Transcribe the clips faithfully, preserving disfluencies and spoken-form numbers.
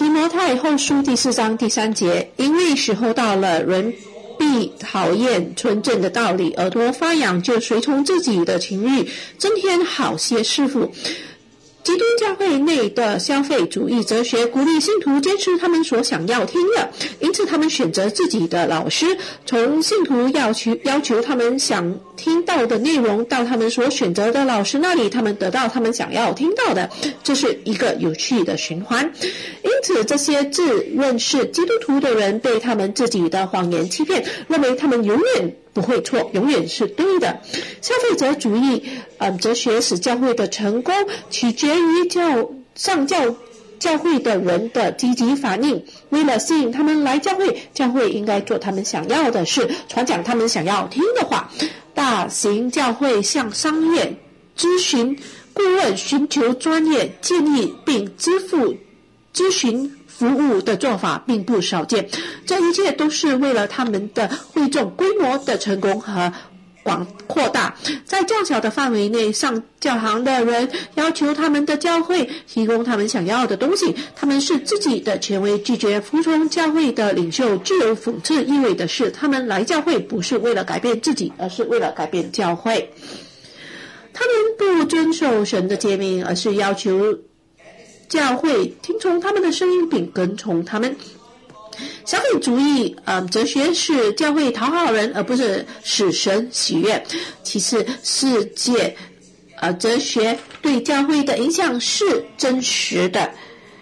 提摩太后书第四章第三节，因为时候到了，人必讨厌纯正的道理，耳朵发痒，就随从自己的情欲，增添好些师傅。基督教会内的消费主义哲学鼓励信徒坚持他们所想要听的，因此他们选择自己的老师，从信徒要求要求他们想听到的内容到他们所选择的老师那里，他们得到他们想要听到的，这是一个有趣的循环。因此这些自认是基督徒的人被他们自己的谎言欺骗，认为他们永远不会错，永远是对的。消费者主义嗯，哲学使教会的成功取决于教上教教会的人的积极反应。为了吸引他们来教会，教会应该做他们想要的事，传讲他们想要听的话。大型教会向商业咨询顾问寻求专业建议并支付咨询服务的做法并不少见，这一切都是为了他们的会众规模的成功和广扩大。在较小的范围内，上教堂的人要求他们的教会提供他们想要的东西，他们是自己的权威，拒绝服从教会的领袖。具有讽刺意味的是，他们来教会不是为了改变自己，而是为了改变教会。他们不遵守神的诫命，而是要求教会听从他们的声音并跟从他们。消费主义呃哲学是教会讨好人，而不是使神喜悦。其次，世界呃哲学对教会的影响是真实的。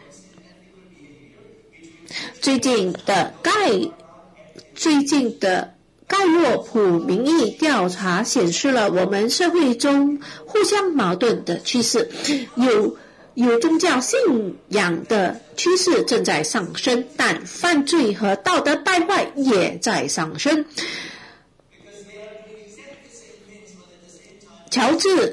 最近的盖最近的盖洛普民意调查显示了我们社会中互相矛盾的趋势，有有宗教信仰的趋势正在上升，但犯罪和道德败坏也在上升。乔治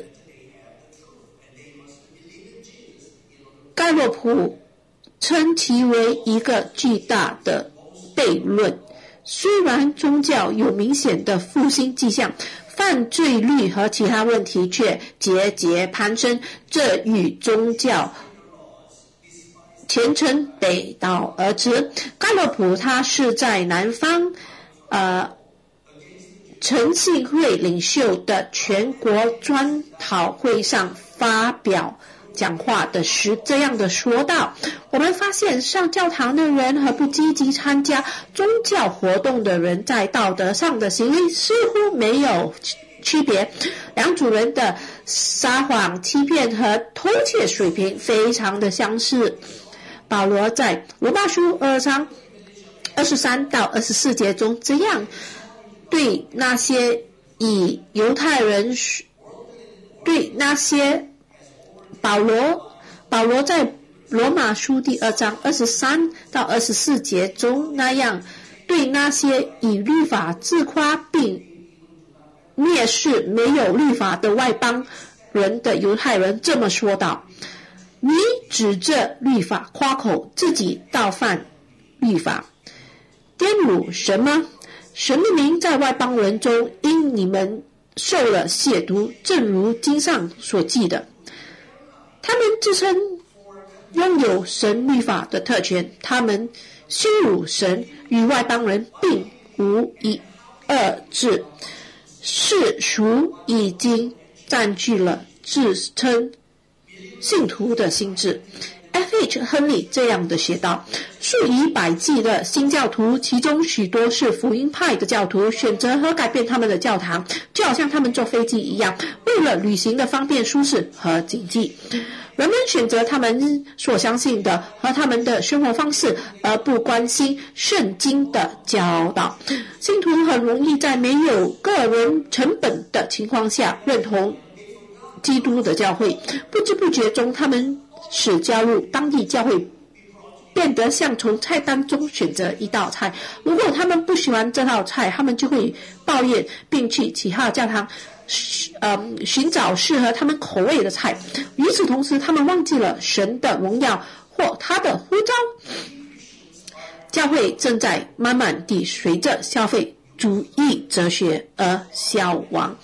盖洛普称其为一个巨大的悖论。虽然宗教有明显的复兴迹象，犯罪率和其他问题却节节攀升，这与宗教虔诚背道而驰。盖洛普他是在南方呃诚信会领袖的全国专讨会上发表讲话的时这样的说道：我们发现上教堂的人和不积极参加宗教活动的人在道德上的行为似乎没有区别，两组人的撒谎、欺骗和偷窃水平非常的相似。保罗在罗马书二章二十三到二十四节中这样对那些以犹太人对那些保罗保罗在罗马书第二章二十三到二十四节中那样对那些以律法自夸并蔑视没有律法的外邦人的犹太人这么说道：你指着律法夸口，自己倒犯律法，玷辱神吗？神的名在外邦人中因你们受了亵渎，正如经上所记的。他们自称拥有神律法的特权，他们羞辱神，与外邦人并无一二致。世俗已经占据了自称信徒的心智。F H 亨利这样的写道：数以百计的新教徒，其中许多是福音派的教徒，选择和改变他们的教堂，就好像他们坐飞机一样，为了旅行的方便、舒适和经济。人们选择他们所相信的和他们的生活方式，而不关心圣经的教导。信徒很容易在没有个人成本的情况下认同基督的教会，不知不觉中他们使加入当地教会变得像从菜单中选择一道菜。如果他们不喜欢这道菜，他们就会抱怨并去其他教堂呃，寻找适合他们口味的菜。与此同时，他们忘记了神的荣耀或他的呼召。教会正在慢慢地随着消费主义哲学而消亡。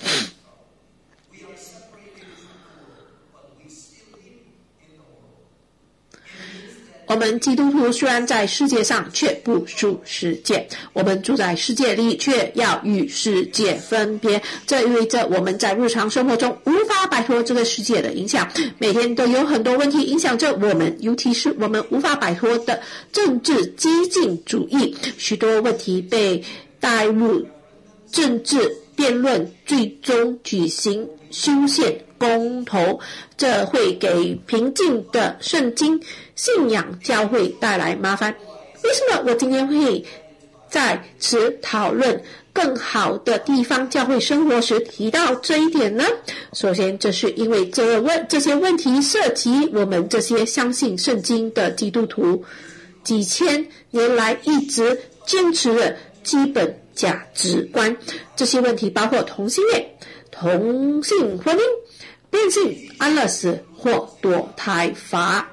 我们基督徒虽然在世界上，却不属世界。我们住在世界里，却要与世界分别。这意味着我们在日常生活中无法摆脱这个世界的影响，每天都有很多问题影响着我们，尤其是我们无法摆脱的政治激进主义。许多问题被带入政治辩论，最终举行修宪公投，这会给平静的圣经信仰教会带来麻烦。为什么我今天会在此讨论更好的地方教会生活时提到这一点呢？首先，这是因为这问这些问题涉及我们这些相信圣经的基督徒几千年来一直坚持的基本价值观。这些问题包括同性恋、同性婚姻、变性、安乐死或堕胎法。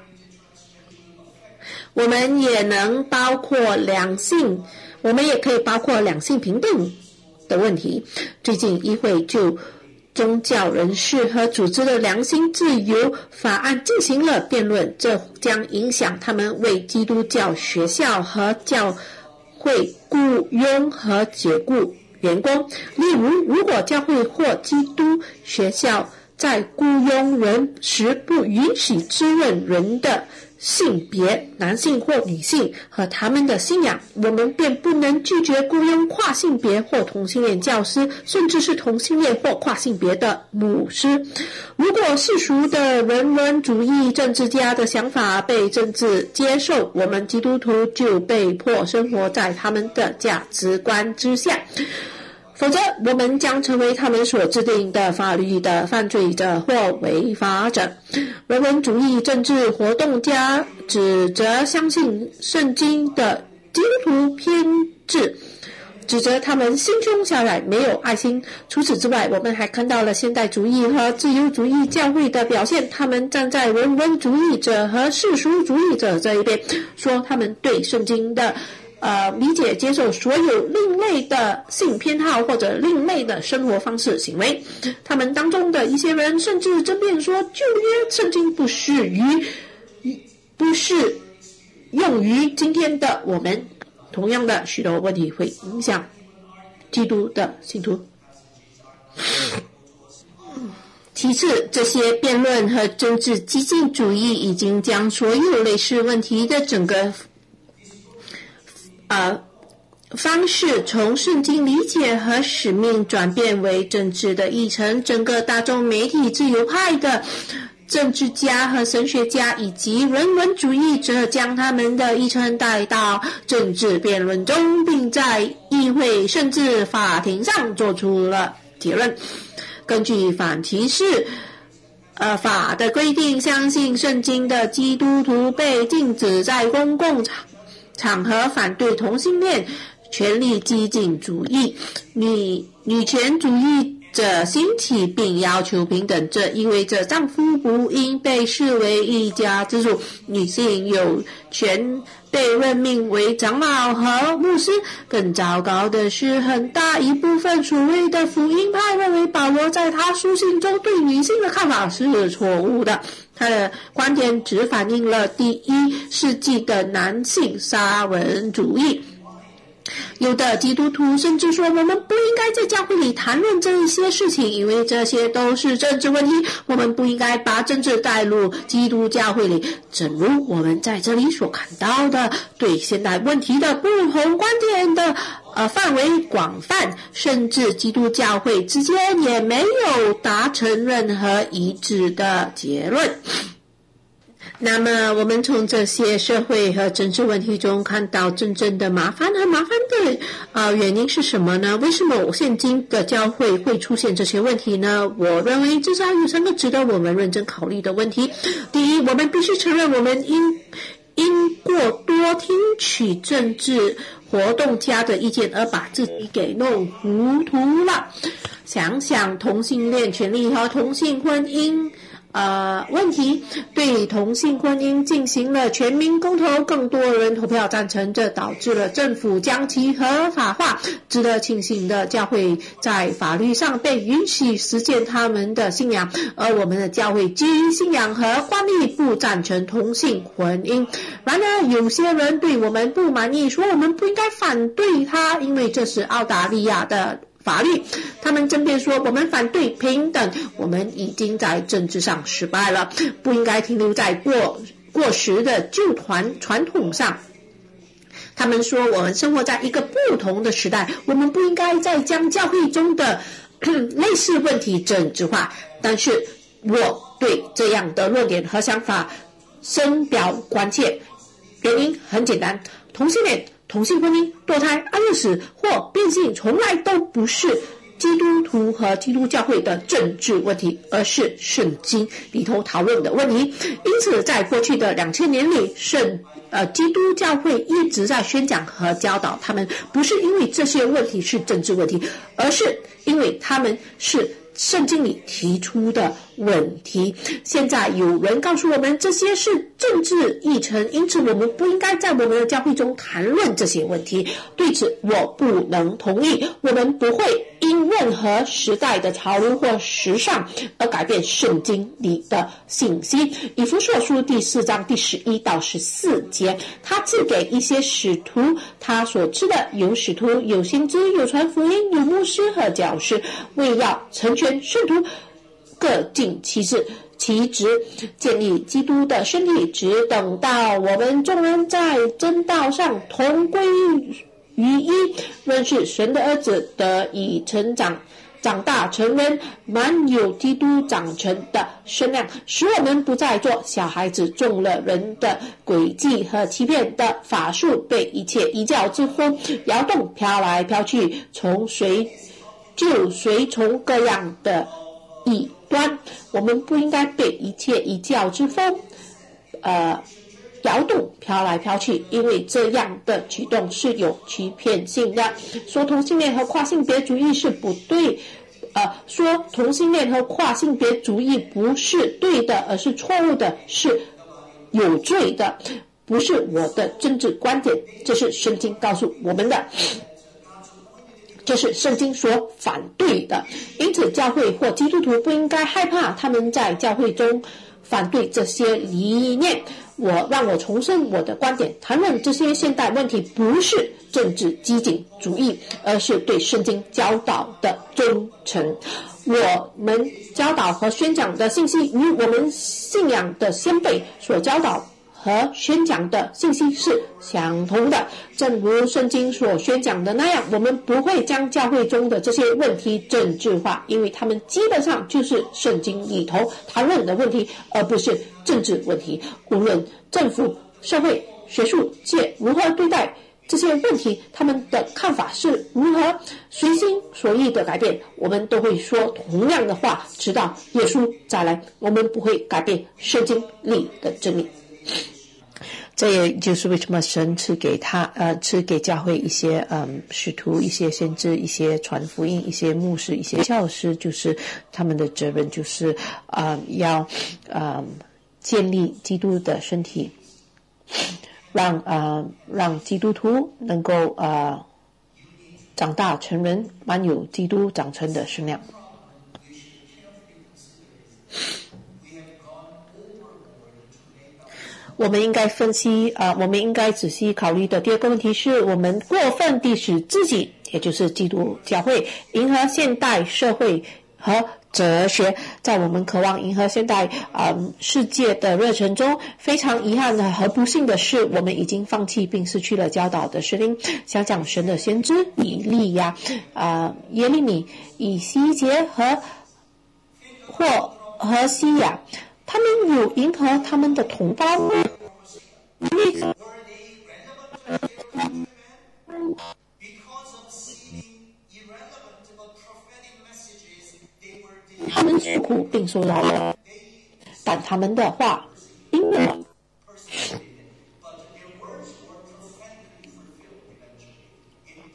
我们也能包括两性，我们也可以包括两性平等的问题。最近议会就宗教人士和组织的良心自由法案进行了辩论，这将影响他们为基督教学校和教会雇佣和解雇员工。例如，如果教会或基督学校在雇佣人时不允许质问人的性别，男性或女性和他们的信仰，我们便不能拒绝雇佣跨性别或同性恋教师，甚至是同性恋或跨性别的牧师。如果世俗的人文主义政治家的想法被政治接受，我们基督徒就被迫生活在他们的价值观之下，否则我们将成为他们所制定的法律的犯罪者或违法者。人文主义政治活动家指责相信圣经的基督徒偏执，指责他们心胸狭隘，没有爱心。除此之外，我们还看到了现代主义和自由主义教会的表现，他们站在人文主义者和世俗主义者这一边，说他们对圣经的呃，理解接受所有另类的性偏好或者另类的生活方式行为。他们当中的一些人甚至争辩说，旧约圣经不适于不是用于今天的我们。同样的，许多问题会影响基督的信徒。其次，这些辩论和政治激进主义已经将所有类似问题的整个呃，方式从圣经理解和使命转变为政治的议程。整个大众媒体自由派的政治家和神学家以及人文主义者将他们的议程带到政治辩论中，并在议会甚至法庭上做出了结论。根据反歧视呃法的规定，相信圣经的基督徒被禁止在公共场场合反对同性恋、权力激进主义、女女权主义者兴起，并要求平等。这意味着丈夫不应被视为一家之主，女性有权被任命为长老和牧师。更糟糕的是，很大一部分所谓的福音派认为保罗在他书信中对女性的看法是错误的。他的观点只反映了第一世纪的男性沙文主义。有的基督徒甚至说，我们不应该在教会里谈论这一些事情，因为这些都是政治问题，我们不应该把政治带入基督教会里。正如我们在这里所看到的，对现代问题的不同观点的呃范围广泛，甚至基督教会之间也没有达成任何一致的结论。那么我们从这些社会和政治问题中看到真正的麻烦和麻烦的呃原因是什么呢？为什么现今的教会会出现这些问题呢？我认为至少有三个值得我们认真考虑的问题。第一，我们必须承认我们应因过多听取政治活动家的意见而把自己给弄糊涂了。想想同性恋权利和同性婚姻呃，问题，对同性婚姻进行了全民公投，更多人投票赞成，这导致了政府将其合法化。值得庆幸的，教会在法律上被允许实践他们的信仰，而我们的教会基于信仰和惯例不赞成同性婚姻。然而，有些人对我们不满意，说我们不应该反对它，因为这是澳大利亚的法律。他们争辩说我们反对平等，我们已经在政治上失败了，不应该停留在过过时的旧传传统上。他们说我们生活在一个不同的时代，我们不应该再将教会中的类似问题政治化。但是我对这样的论点和想法深表关切，原因很简单，同性恋、同性婚姻、堕胎、安乐死或变性从来都不是基督徒和基督教会的政治问题，而是圣经里头讨论的问题。因此在过去的两千年里，圣呃基督教会一直在宣讲和教导他们，不是因为这些问题是政治问题，而是因为他们是圣经里提出的问题。现在有人告诉我们这些是政治议程，因此我们不应该在我们的教会中谈论这些问题。对此我不能同意，我们不会因任何时代的潮流或时尚而改变圣经里的信息。以弗所书第四章第十一到十四节，他赐给一些使徒他所知的，有使徒，有先知，有传福音，有牧师和教师，为要成全圣徒，各尽其事其职，建立基督的身体，直等到我们众人在真道上同归于一，认识神的儿子，得以成长，长大成人，满有基督长成的身量，使我们不再做小孩子，中了人的诡计和欺骗的法术，被一切异教之风摇动，飘来飘去，从随就随从各样的异端。我们不应该被一切异教之风呃摇动飘来飘去，因为这样的举动是有欺骗性的。说同性恋和跨性别主义是不对呃，说同性恋和跨性别主义不是对的，而是错误的，是有罪的，不是我的政治观点，这是圣经告诉我们的，这是圣经所反对的。因此教会或基督徒不应该害怕他们在教会中反对这些理念。我让我重申我的观点，谈论这些现代问题不是政治激进主义，而是对圣经教导的忠诚。我们教导和宣讲的信息与我们信仰的先辈所教导和宣讲的信息是相同的，正如圣经所宣讲的那样，我们不会将教会中的这些问题政治化，因为他们基本上就是圣经里头谈论的问题，而不是政治问题。无论政府、社会、学术界如何对待这些问题，他们的看法是如何随心所欲的改变，我们都会说同样的话，直到耶稣再来。我们不会改变圣经里的真理。这也就是为什么神赐给他呃赐给教会一些嗯使徒、一些先知、一些传福音、一些牧师、一些教师，就是他们的责任就是呃要呃建立基督的身体，让呃让基督徒能够呃长大成人，满有基督长成的身量。我们应该分析啊、呃，我们应该仔细考虑的第二个问题是，我们过分地使自己，也就是基督教会，迎合现代社会和哲学。在我们渴望迎合现代啊、呃、世界的热忱中，非常遗憾的和不幸的是，我们已经放弃并失去了教导的神灵。想想神的先知以利亚、啊、呃、耶利米、以西结和或和西亚，他们有迎合他们的同胞吗？他们诉苦并受饶了，但他们的话应验了。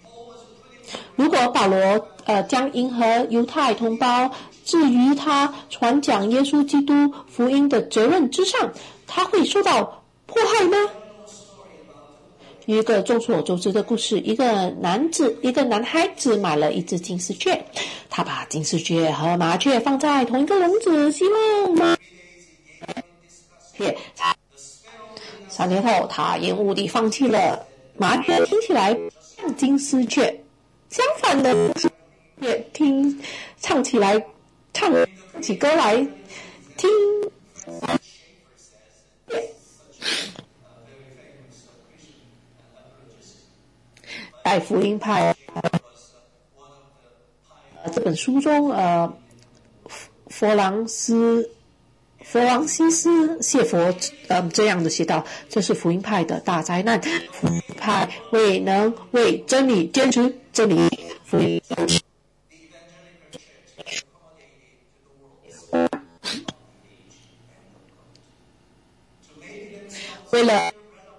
如果保罗呃将迎合犹太同胞至于他传讲耶稣基督福音的责任之上，他会受到迫害吗？有一个众所周知的故事，一个男子，一个男孩子买了一只金丝雀，他把金丝雀和麻雀放在同一个笼子，希望麻雀。三天后，他厌恶地放弃了麻雀，听起来像金丝雀。相反的，也听唱起来，唱起歌来听。在福音派、呃、这本书中，呃，佛朗斯、佛朗西斯谢佛，呃，这样的写道：这是福音派的大灾难。福音派未能为真理坚持真理，福音为了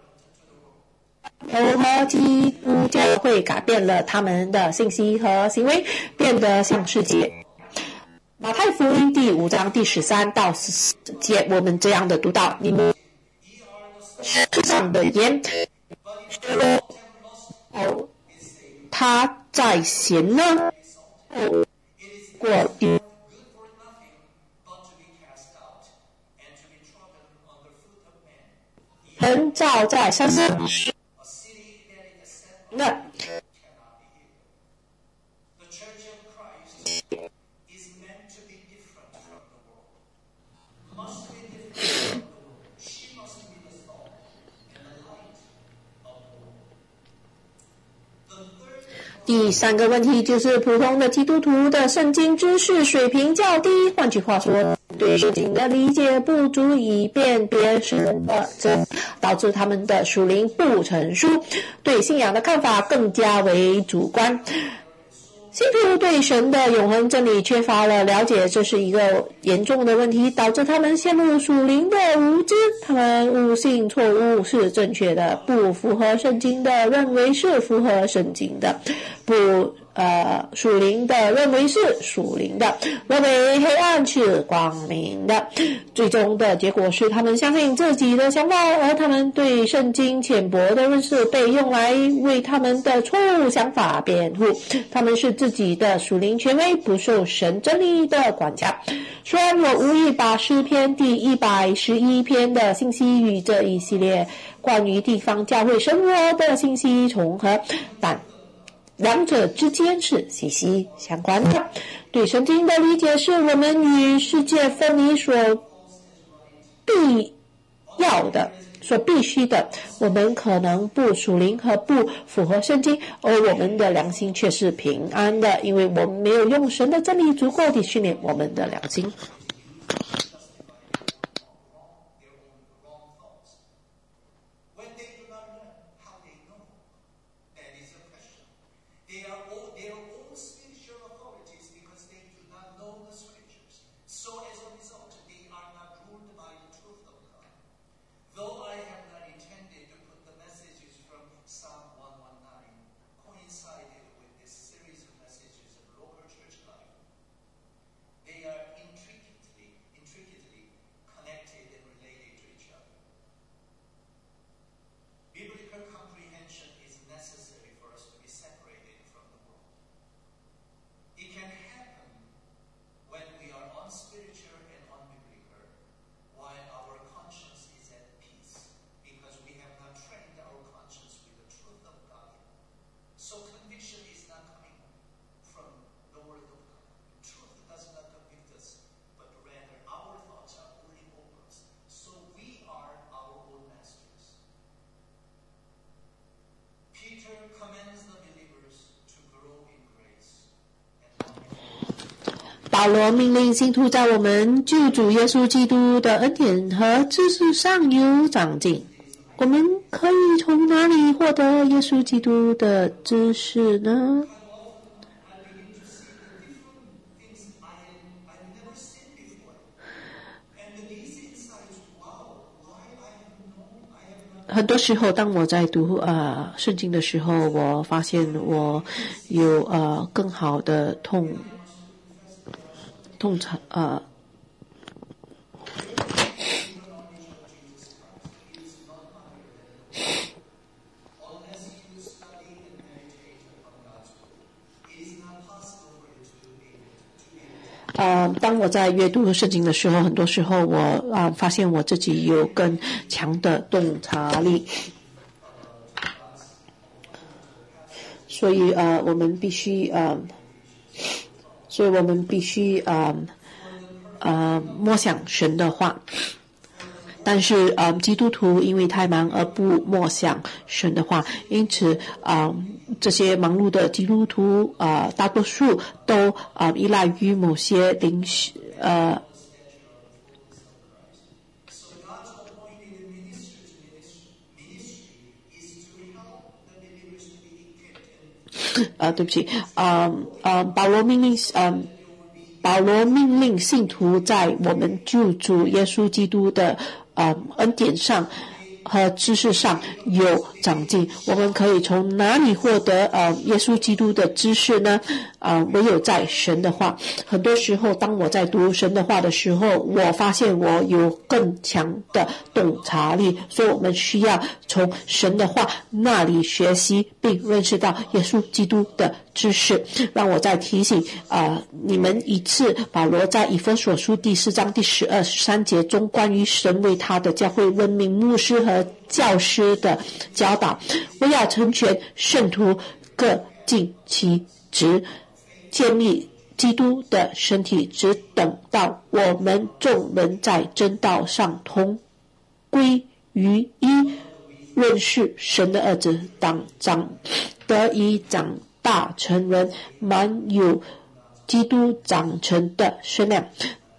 和基督教会改变了他们的信息和行为，变得像世界。马太福音第五章第十三到十四节，我们这样的读到：你们世上的盐，哦，他在咸呢，哦，过丢。人照在山上那第三个问题就是普通的基督徒的圣经知识水平较低，换句话说，对圣经的理解不足以辨别神的真，导致他们的属灵不成熟，对信仰的看法更加为主观。信徒对神的永恒真理缺乏了了解，这是一个严重的问题，导致他们陷入属灵的无知。他们误信错误是正确的，不符合圣经的认为是符合圣经的，不呃属灵的认为是属灵的，认为黑暗是光明的。最终的结果是他们相信自己的想法，而他们对圣经浅薄的认识被用来为他们的错误想法辩护。他们是自己的属灵权威，不受神真理的管辖。虽然我无意把诗篇第一百十一篇的信息与这一系列关于地方教会生活的信息重合，但两者之间是息息相关的。对圣经的理解是我们与世界分离所必要的、所必须的。我们可能不属灵和不符合圣经，而我们的良心却是平安的，因为我们没有用神的真理足够地训练我们的良心。保罗命令信徒在我们救主耶稣基督的恩典和知识上有长进。我们可以从哪里获得耶稣基督的知识呢？很多时候当我在读呃圣经的时候，我发现我有呃更好的痛痛察呃呃，当我在阅读圣经的时候，很多时候我啊、呃、发现我自己有更强的洞察力，所以呃，我们必须呃，所以我们必须呃呃默想神的话。但是呃，基督徒因为太忙而不默想神的话，因此啊、呃，这些忙碌的基督徒啊、呃，大多数都啊、呃、依赖于某些灵呃。呃，对不起，啊、呃、啊，保罗命令，嗯、呃，保罗命令信徒在我们救主耶稣基督的呃恩典上和知识上有长进。我们可以从哪里获得呃耶稣基督的知识呢？啊、呃，唯有在神的话。很多时候，当我在读神的话的时候，我发现我有更强的洞察力，所以我们需要从神的话那里学习，并认识到耶稣基督的知识。让我再提醒啊、呃，你们一次，保罗在以弗所书第四章第十二、十三节中关于神为他的教会任命牧师和教师的教导，为要成全圣徒，各尽其职，建立基督的身体，只等到我们众人在真道上同归于一，认识神的儿子，当长得以长大成人，满有基督长成的身量。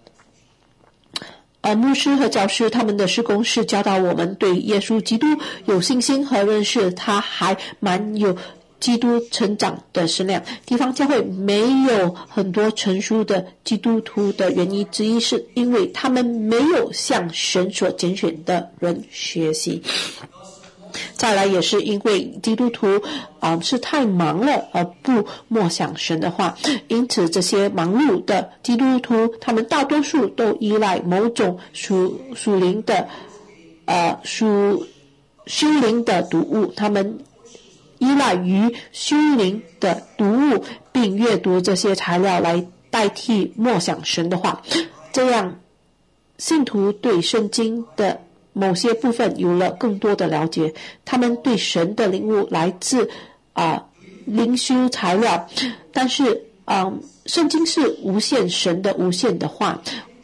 而牧师和教师他们的事工是教导我们对耶稣基督有信心和认识，他还满有基督成长的身量。地方教会没有很多成熟的基督徒的原因之一，是因为他们没有向神所拣选的人学习。再来也是因为基督徒啊、呃、是太忙了而不默想神的话，因此这些忙碌的基督徒，他们大多数都依赖某种属属灵的呃属修灵的读物，他们依赖于修灵的读物，并阅读这些材料来代替默想神的话，这样信徒对圣经的某些部分有了更多的了解，他们对神的领悟来自啊、呃、灵修材料，但是啊、呃，圣经是无限神的无限的话，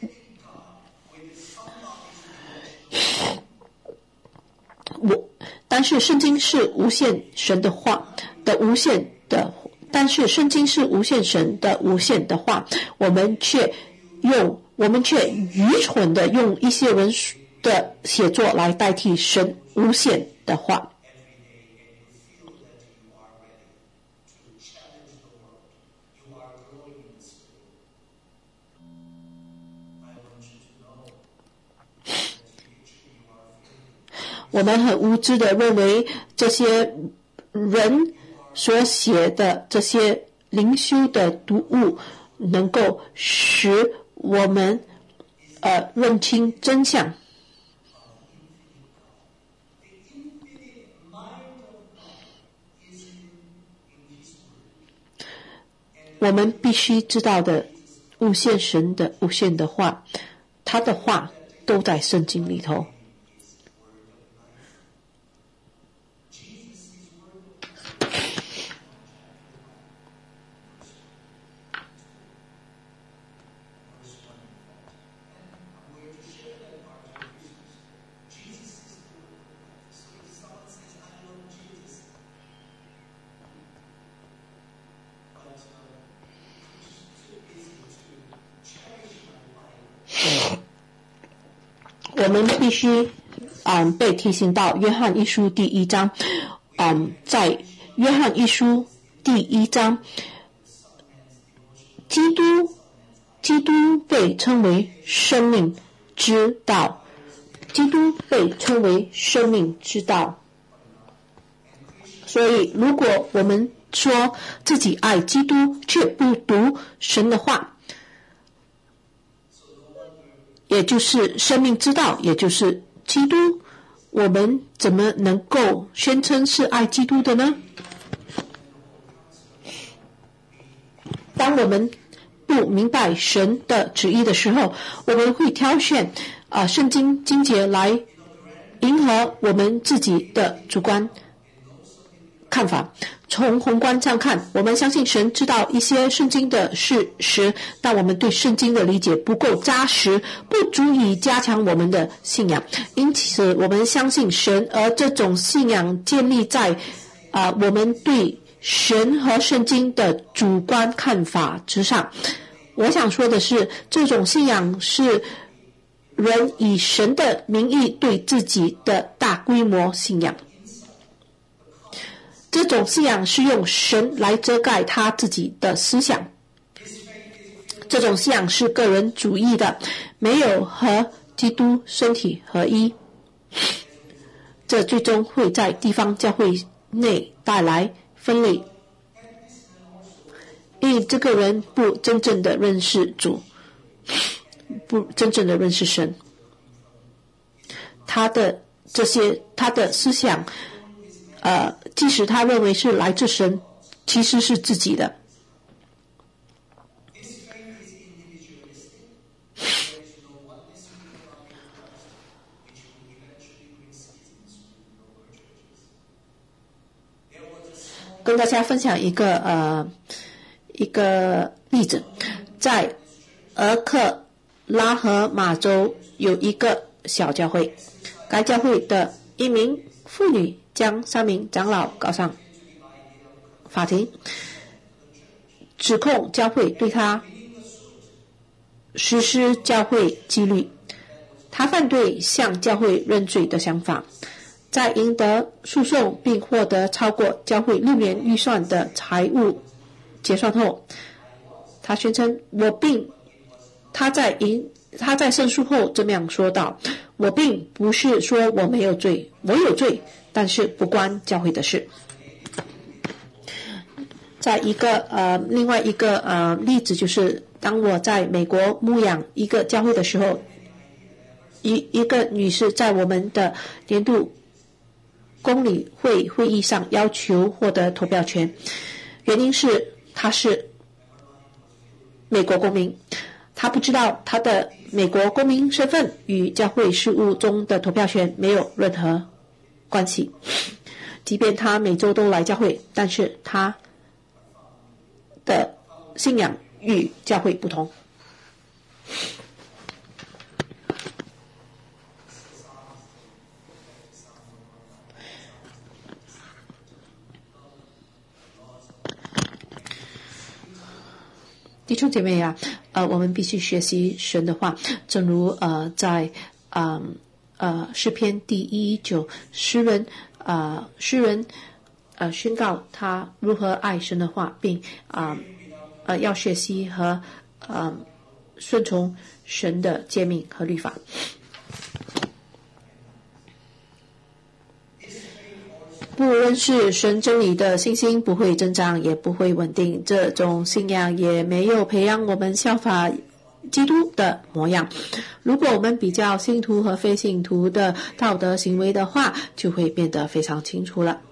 我但是圣经是无限神的话的无限的，但是圣经是无限神的无限的话，我们却用我们却愚蠢的用一些人的写作来代替神无限的话。我们很无知的认为这些人所写的这些灵修的读物能够使我们呃认清真相。我们必须知道的无限神的无限的话，他的话都在圣经里头。我们必须嗯被提醒到约翰一书第一章，嗯在约翰一书第一章，基督基督被称为生命之道，基督被称为生命之道。所以如果我们说自己爱基督却不读神的话，也就是生命之道，也就是基督，我们怎么能够宣称是爱基督的呢？当我们不不明白神的旨意的时候，我们会挑选啊、呃、圣经经节来迎合我们自己的主观看法。从宏观上看，我们相信神知道一些圣经的事实，但我们对圣经的理解不够扎实，不足以加强我们的信仰。因此我们相信神，而这种信仰建立在啊、呃、我们对神和圣经的主观看法之上。我想说的是，这种信仰是人以神的名义对自己的大规模信仰。这种信仰是用神来遮盖他自己的思想。这种信仰是个人主义的，没有和基督身体合一。这最终会在地方教会内带来分裂，因为这个人不真正的认识主，不真正的认识神。他的这些他的思想呃，即使他认为是来自神，其实是自己的。跟大家分享一个呃一个例子，在俄克拉荷马州有一个小教会，该教会的一名妇女将三名长老告上法庭，指控教会对他实施教会纪律。他反对向教会认罪的想法。在赢得诉讼并获得超过教会六年预算的财务结算后，他宣称我并他在赢他在胜诉后这么样说道：我并不是说我没有罪，我有罪，但是不关教会的事。在一个呃另外一个呃例子，就是当我在美国牧养一个教会的时候，一一个女士在我们的年度公理会会议上要求获得投票权，原因是她是美国公民，她不知道她的美国公民身份与教会事务中的投票权没有任何关系。即便她每周都来教会，但是她的信仰与教会不同。弟兄姐妹啊，呃，我们必须学习神的话，正如呃，在呃呃诗篇第一九，诗人呃诗人呃宣告他如何爱神的话，并啊 呃, 呃要学习和呃顺从神的诫命和律法。不认识神真理的信心不会增长，也不会稳定，这种信仰也没有培养我们效法基督的模样。如果我们比较信徒和非信徒的道德行为的话，就会变得非常清楚了。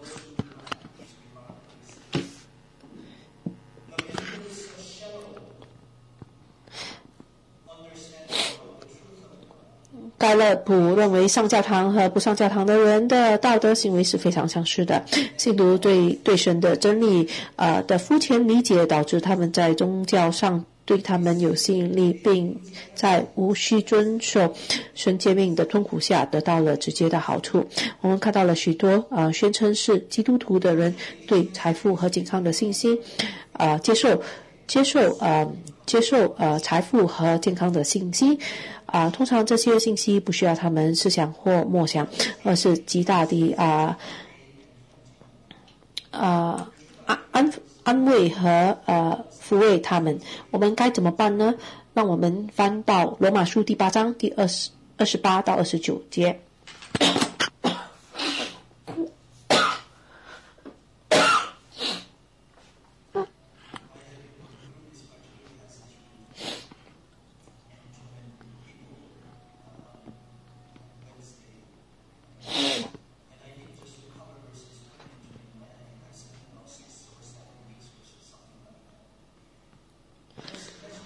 盖勒普认为上教堂和不上教堂的人的道德行为是非常相似的。信徒对对神的真理呃的肤浅理解，导致他们在宗教上对他们有吸引力，并在无需遵守神诫命的痛苦下得到了直接的好处。我们看到了许多呃宣称是基督徒的人对财富和健康的信心，呃接受接受呃接受呃财富和健康的信息。啊、呃，通常这些信息不需要他们思想或默想，而是极大的啊啊安安慰和呃抚慰他们。我们该怎么办呢？让我们翻到罗马书第八章第二十二十八到二十九节。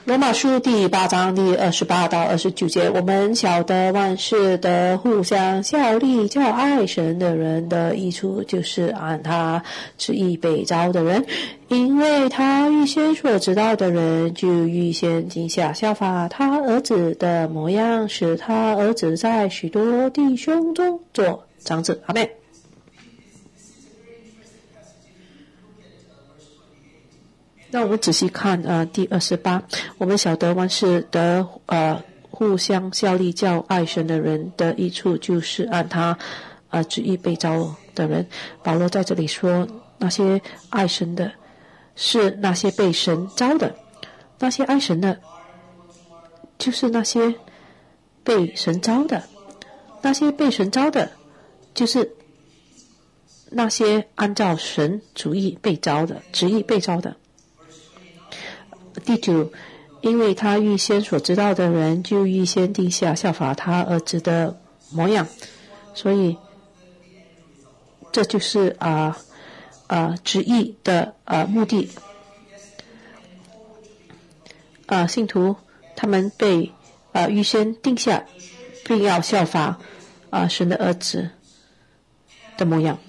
罗马书第八章第二十八到二十九节，我们晓得万事的互相效力，叫爱神的人的益处，就是按他旨意被召的人。因为他预先所知道的人，就预先定下效法他儿子的模样，使他儿子在许多弟兄中做长子。阿们。那我们仔细看呃第二十八，我们晓得万事的呃互相效力，叫爱神的人的益处，就是按他呃旨意被召的人。保罗在这里说，那些爱神的是那些被神召的，那些爱神的就是那些被神召的，那些被神召的就是那些按照神主意被召的，旨意被召的。第九，因为他预先所知道的人，就预先定下效法他儿子的模样，所以这就是啊啊旨意的啊目的。啊，信徒他们被啊预先定下，并要效法啊神的儿子的模样。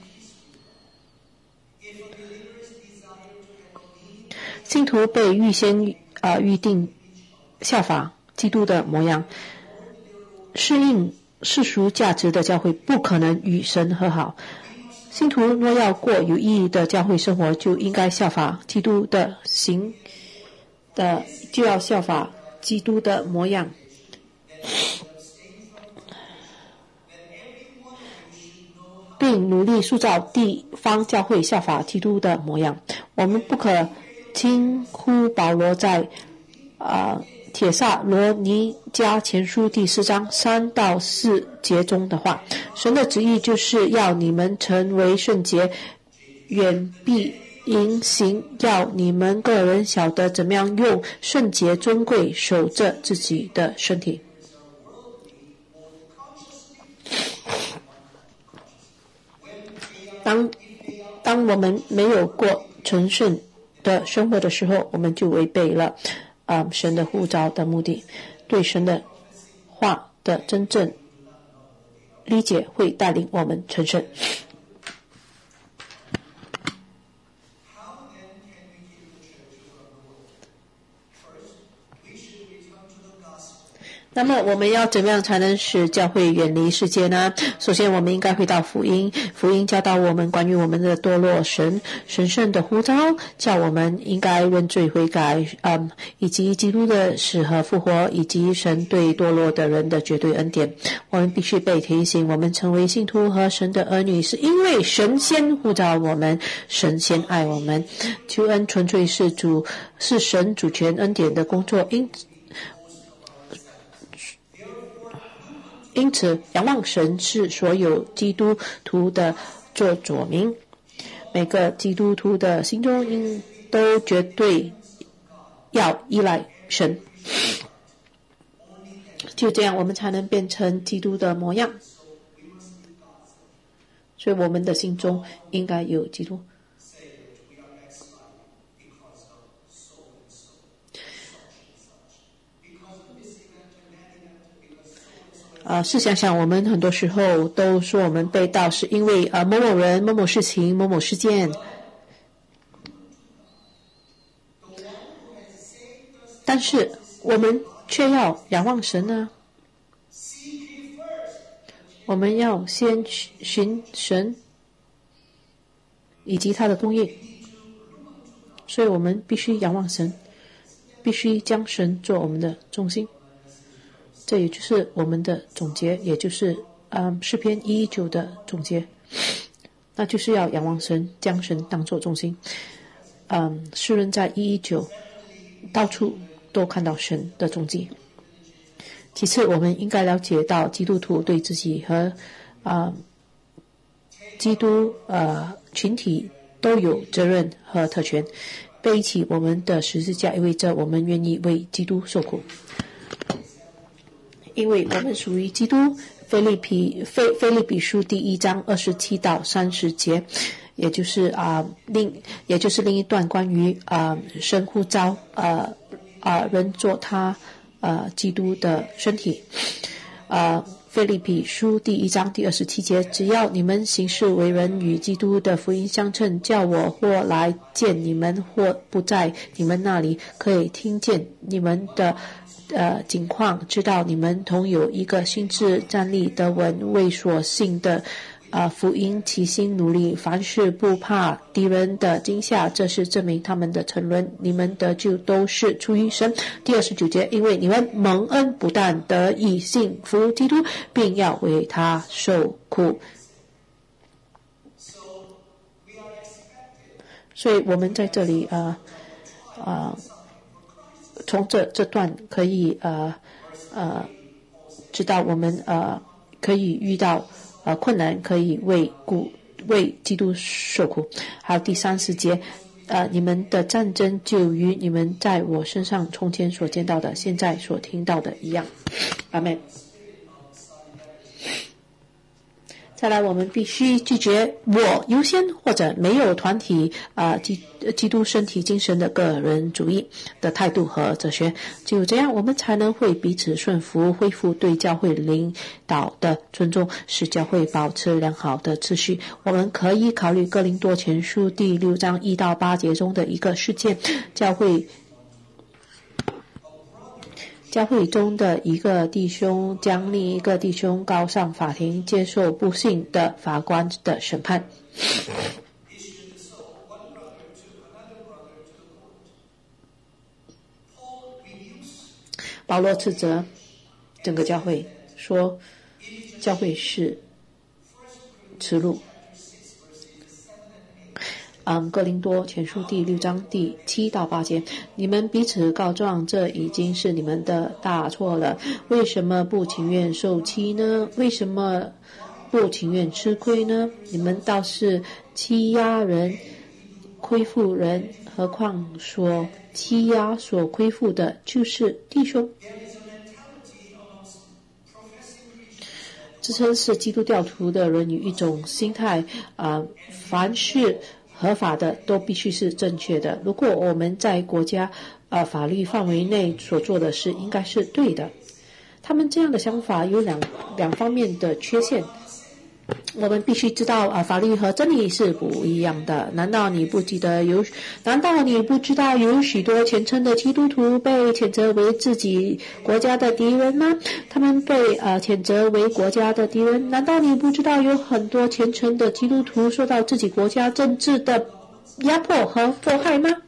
信徒被预先呃预定效法基督的模样，适应世俗价值的教会不可能与神和好。信徒若要过有意义的教会生活，就应该效法基督的行的，就要效法基督的模样。并努力塑造地方教会效法基督的模样。我们不可轻忽保罗在啊帖撒罗尼迦前书第四章三到四节中的话，神的旨意就是要你们成为圣洁，远避淫行，要你们个人晓得怎么样用圣洁尊贵守着自己的身体。当当我们没有过纯圣的生活的时候，我们就违背了啊、呃、神的呼召的目的。对神的话的真正理解会带领我们成圣。那么我们要怎么样才能使教会远离世界呢？首先我们应该回到福音，福音教导我们关于我们的堕落，神神圣的呼召，叫我们应该认罪悔改，嗯，以及基督的死和复活，以及神对堕落的人的绝对恩典。我们必须被提醒，我们成为信徒和神的儿女，是因为神先呼召我们，神先爱我们。救恩纯粹是主是神主权恩典的工作，因因此仰望神是所有基督徒的做左民。每个基督徒的心中应都绝对要依赖神，就这样我们才能变成基督的模样。所以我们的心中应该有基督。呃，试想想，我们很多时候都说我们被盗是因为呃某某人、某某事情、某某事件，但是我们却要仰望神呢。我们要先寻神以及他的供应，所以我们必须仰望神，必须将神做我们的中心。这也就是我们的总结，也就是嗯诗篇一一九的总结，那就是要仰望神，将神当作中心。嗯，诗人在一一九到处都看到神的踪迹。其次，我们应该了解到基督徒对自己和啊、嗯、基督呃群体都有责任和特权，背起我们的十字架意味着我们愿意为基督受苦。因为我们属于基督。腓立比腓腓立比书第一章二十七到三十节，也就是啊、呃、另也就是另一段关于啊、呃、神呼召呃啊、 啊、呃、人做他呃基督的身体。呃腓立比书第一章第二十七节，只要你们行事为人与基督的福音相称，叫我或来见你们，或不在你们那里，可以听见你们的呃景况，知道你们同有一个心志，站立得稳，为所信的呃福音齐心努力，凡事不怕敌人的惊吓，这是证明他们的沉沦，你们得救都是出于神。第二十九节，因为你们蒙恩，不但得以信服基督，并要为他受苦。所以我们在这里呃呃从这这段可以呃呃知道我们呃可以遇到呃困难，可以为故为基督受苦。还有第三十节，呃你们的战争就与你们在我身上从前所见到的，现在所听到的一样。阿们。再来，我们必须拒绝我优先或者没有团体啊、呃、基基督身体精神的个人主义的态度和哲学。只有这样，我们才能会彼此顺服，恢复对教会领导的尊重，使教会保持良好的秩序。我们可以考虑哥林多前书第六章一到八节中的一个事件，教会教会中的一个弟兄将另一个弟兄告上法庭，接受不幸的法官的审判。保罗斥责整个教会，说教会是耻辱。嗯，哥林多前书第六章第七到八节，你们彼此告状，这已经是你们的大错了。为什么不情愿受欺呢？为什么不情愿吃亏呢？你们倒是欺压人，亏负人，何况所欺压、所亏负的就是弟兄。自称是基督教徒的人有一种心态啊、呃，凡是合法的都必须是正确的。如果我们在国家呃法律范围内所做的事应该是对的，他们这样的想法有两两方面的缺陷。我们必须知道啊、呃，法律和真理是不一样的。难道你不记得有？难道你不知道有许多虔诚的基督徒被谴责为自己国家的敌人吗？他们被呃谴责为国家的敌人。难道你不知道有很多虔诚的基督徒受到自己国家政治的压迫和迫害吗？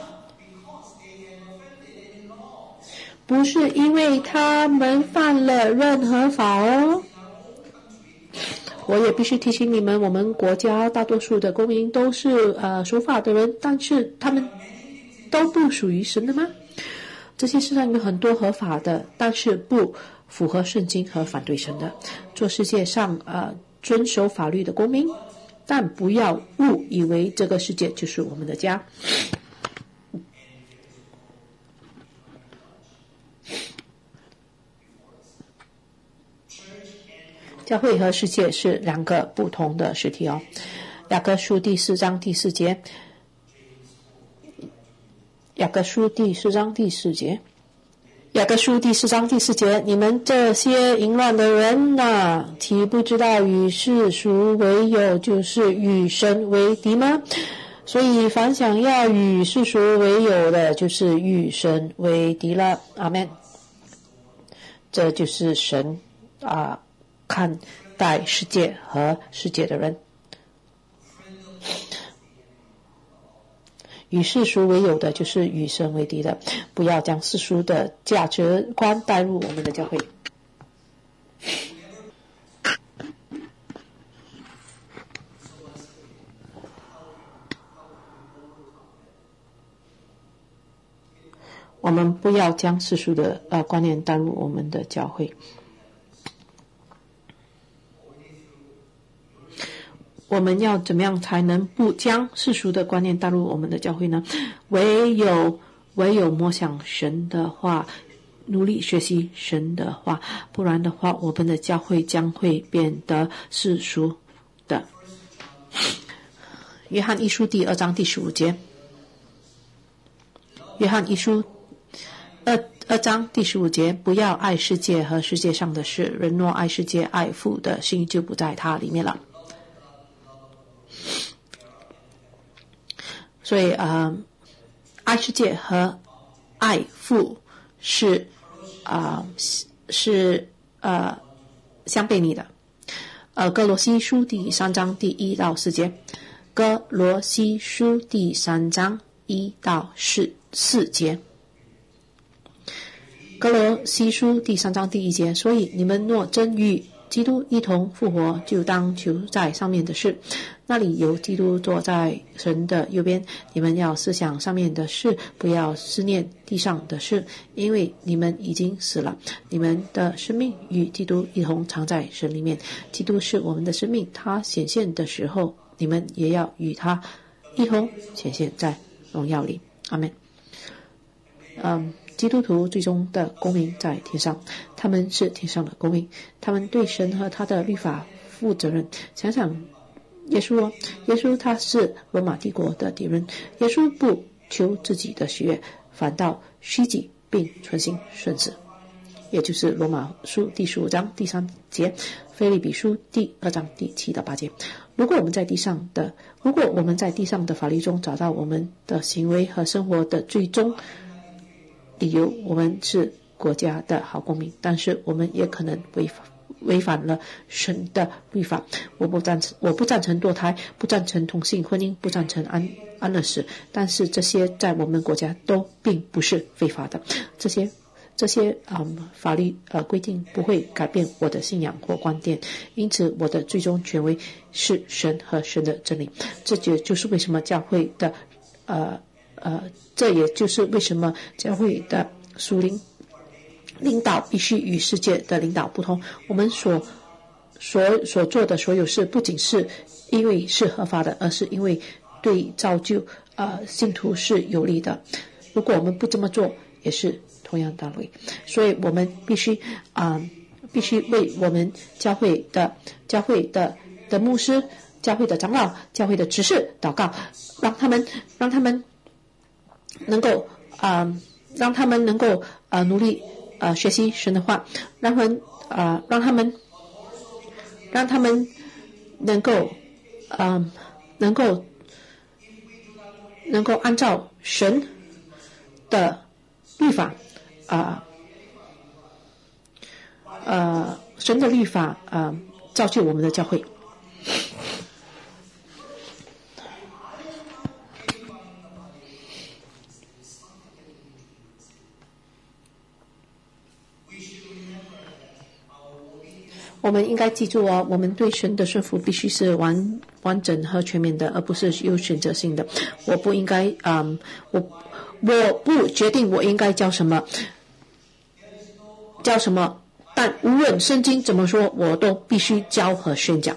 不是因为他们犯了任何法哦。我也必须提醒你们，我们国家大多数的公民都是呃守法的人，但是他们都不属于神的吗？这些世上有很多合法的，但是不符合圣经和反对神的，做世界上呃遵守法律的公民，但不要误以为这个世界就是我们的家。教会和世界是两个不同的实体哦。雅各书第四章第四节，雅各书第四章第四节，雅各书第四章第四节，你们这些淫乱的人啊，岂不知道与世俗为友，就是与神为敌吗？所以凡想要与世俗为友的，就是与神为敌了。阿们。这就是神啊看待世界和世界的人。与世俗为友的，就是与神为敌的。不要将世俗的价值观带入我们的教会。我们不要将世俗的呃观念带入我们的教会。我们要怎么样才能不将世俗的观念带入我们的教会呢？唯有唯有默想神的话，努力学习神的话，不然的话，我们的教会将会变得世俗的。约翰一书第二章第十五节，约翰一书二章第十五节，不要爱世界和世界上的事，人若爱世界，爱父的心就不在他里面了。所以啊、呃，爱世界和爱父是啊、呃、是呃相悖逆的。呃，哥罗西书第三章第一到四节，哥罗西书第三章一到四四节。哥罗西书第三章第一节，所以你们若真与基督一同复活，就当求在上面的事，那里有基督坐在神的右边。你们要思想上面的事，不要思念地上的事，因为你们已经死了，你们的生命与基督一同藏在神里面。基督是我们的生命，他显现的时候，你们也要与他一同显现在荣耀里。阿们。嗯。基督徒最终的公民在天上，他们是天上的公民，他们对神和他的律法负责任。想想耶稣哦，耶稣他是罗马帝国的敌人，耶稣不求自己的喜悦，反倒虚己并存心顺死，也就是罗马书第十五章第三节，腓立比书第二章第七到八节。如果我们在地上的，如果我们在地上的法律中找到我们的行为和生活的最终理由，我们是国家的好公民，但是我们也可能违反违反了神的律法。我不赞成，我不赞成堕胎，不赞成同性婚姻，不赞成安安乐死，但是这些在我们国家都并不是非法的。这些这些嗯法律呃规定不会改变我的信仰或观点，因此我的最终权威是神和神的真理。这就就是为什么教会的呃。呃，这也就是为什么教会的属灵领导必须与世界的领导不同。我们所所所做的所有事，不仅是因为是合法的，而是因为对造就呃信徒是有利的。如果我们不这么做，也是同样道理。所以我们必须啊、呃，必须为我们教会的教会的的牧师、教会的长老、教会的执事祷告，让他们让他们。能够啊、呃，让他们能够呃努力呃学习神的话，让他们啊、呃、让他们让他们能够嗯、呃、能够能够按照神的律法啊 呃, 呃神的律法啊、呃、造就我们的教会。我们应该记住哦，我们对神的顺服必须是完完整和全面的，而不是有选择性的。我不应该，嗯，我我不决定我应该教什么，教什么，但无论圣经怎么说，我都必须教和宣讲。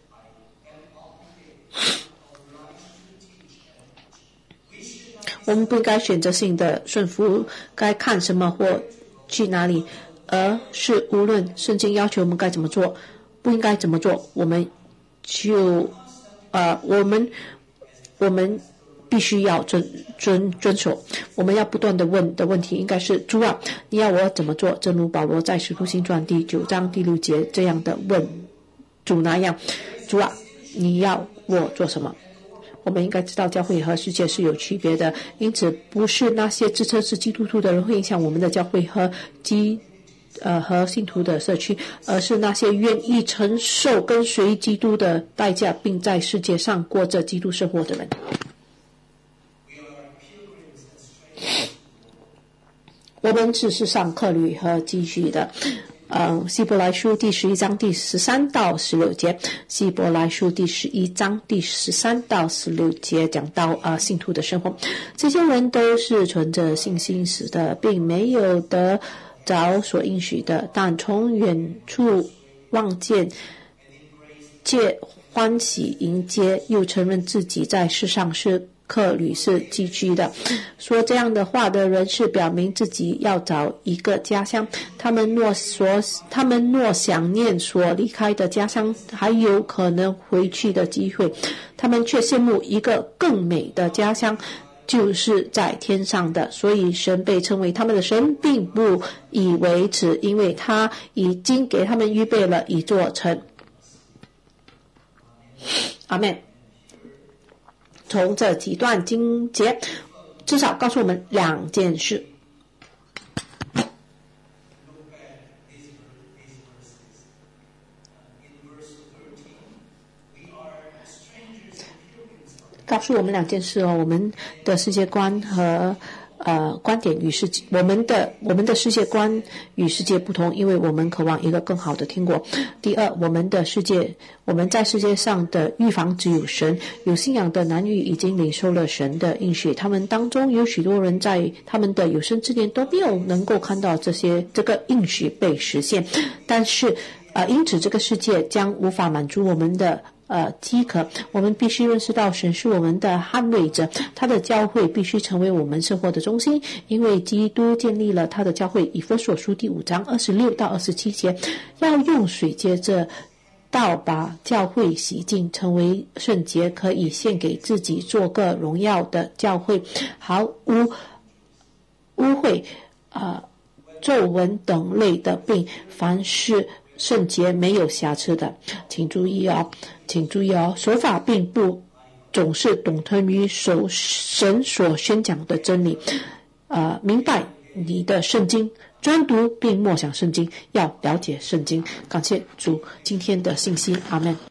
我们不应该选择性的顺服，该看什么或去哪里。而是无论圣经要求我们该怎么做，不应该怎么做，我们就呃，我们我们必须要遵遵遵守。我们要不断的问的问题应该是：主啊，你要我怎么做？正如保罗在使徒行传第九章第六节这样的问主那样：主啊，你要我做什么？我们应该知道教会和世界是有区别的，因此不是那些自称是基督徒的人会影响我们的教会和基。呃，和信徒的社区，而是那些愿意承受跟随基督的代价，并在世界上过着基督生活的人。我们只是上客旅和寄居的。嗯，希伯来书第十一章第十三到十六节，希伯来书第十一章第十三到十六节讲到呃信徒的生活，这些人都是存着信心死的，并没有得着所应许的，但从远处望见，借欢喜迎接，又承认自己在世上是客旅是寄居的。说这样的话的人是表明自己要找一个家乡，他们若所他们若想念所离开的家乡还有可能回去的机会，他们却羡慕一个更美的家乡， 就是在天上的，所以神被称为他们的神，并不以为耻，因为他已经给他们预备了一座城。阿们。从这几段经节至少告诉我们两件事。告诉我们两件事哦，我们的世界观和呃观点与世界，我们的我们的世界观与世界不同，因为我们渴望一个更好的天国。第二，我们的世界，我们在世界上的预防只有神，有信仰的男女已经领受了神的应许，他们当中有许多人在他们的有生之年都没有能够看到这些这个应许被实现，但是呃，因此这个世界将无法满足我们的呃，饥渴。我们必须认识到神是我们的捍卫者，他的教会必须成为我们生活的中心，因为基督建立了他的教会。以弗所书第五章二十六到二十七节，要用水接着道把教会洗净，成为圣洁，可以献给自己，做个荣耀的教会，毫无污秽、呃皱纹等类的病，凡是圣洁没有瑕疵的。请注意哦，请注意哦，守法并不总是懂得于守神所宣讲的真理，呃，明白你的圣经，专读并默想圣经，要了解圣经。感谢主今天的信息，阿们。